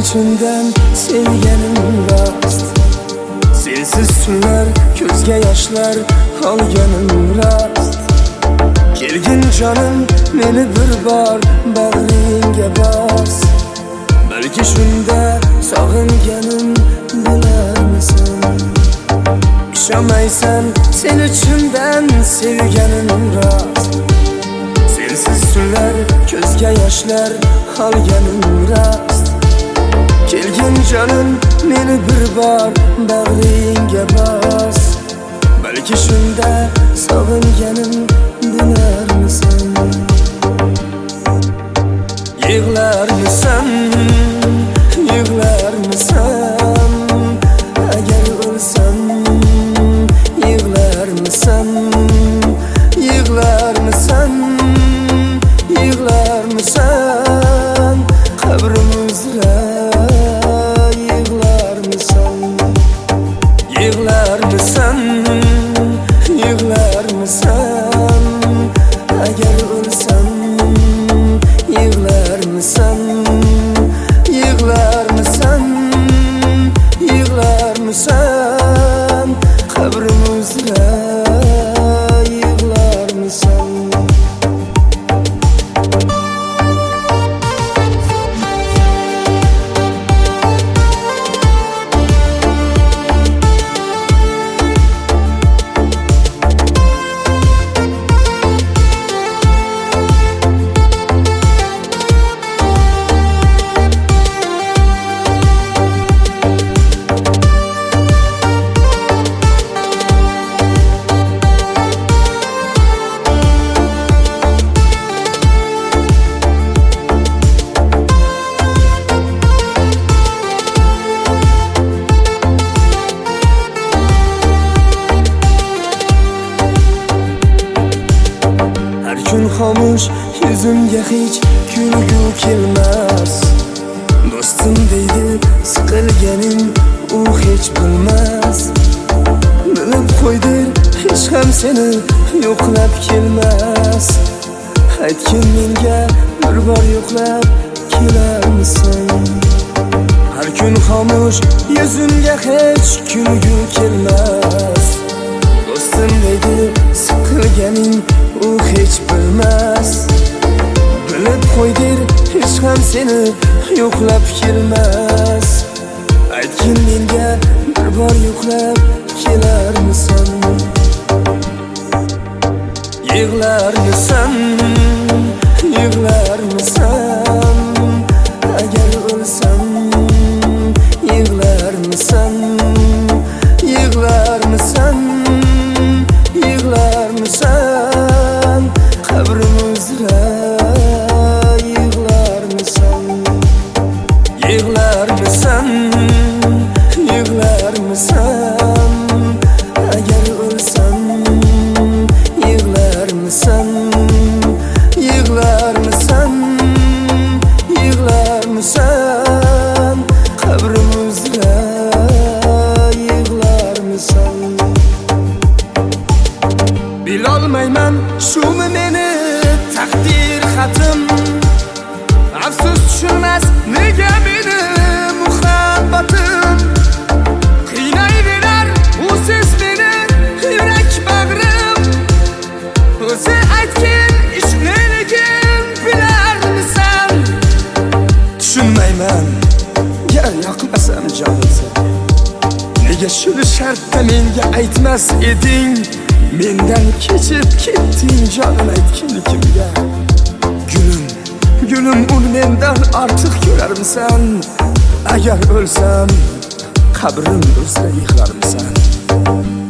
içinden sevgenim rast. Sensiz tunlar, ko'zga yoshlar olganim rast. Kelgin canım, meni bir bor bag'ringga bos. Balki shunda sog'inganim bilarmisan. Ishonmaysan, sen uchundan sevganim rast. Sensiz tunlar, ko'zga yoshlar olganim rast. Kelgin canım, meni bir bor bag'ringga bos. Balki shunda sog'inganim bilarmisan. Yig'larmisan, yig'larmisan, agar o'lsam. Yig'larmisan, yig'larmisan, yig'larmisan, qabrim uzra. Yig'larmisan, yig'larmisan, yig'larmisan, agar o'lsam. Yig'larmisan, yig'larmisan, yig'larmisan, qabrim uzra. Yig'larmisan. Kun xomush, yuzimga hech kulgu kelmas. Do'stim deydi, siqilganim u hech bilmas. Bilib qo'ydir, hech ham seni yo'qlab kelmas. Aytgin menga bir bor yo'qlab kelarmisan. Har kun xomush, yuzimga hech kulgu kelmas. Do'stim deydi, siqilganing u hech bilmas. Bilib qo'ydir, hech ham seni yo'qlab kelmas. Aytgin menga bir bor yo'qlab kelarmisan. Yig'larmisan, yig'larmisan, agar o'lsam. Yig'larmisan, yig'larmisan, yig'larmisan, qabrim uzra. Yig'larmisan, yig'larmisan, yig'larmisan, agar o'lsam. Yig'larmisan, yig'larmisan, yig'larmisan, qabrim uzra. Yig'larmisan. Bilolmayman, shumi meni taqdir xatim. Afsus tushirmas nega meni muhabbatim. Qiynayverar usiz meni yurak bag'rim. O'zi aytgin ishqligin bilarmisan. Tushunmayman, gar yoqmasam jonimsan. Nega shuni shartda menga aytmas eding? Mendan kechib ketding jonim, aytgin kimga? Gulim, gulim, uni mendan ortiq ko'rarmisan? Agar o'lsam, qabrim uzra yig'larmisan.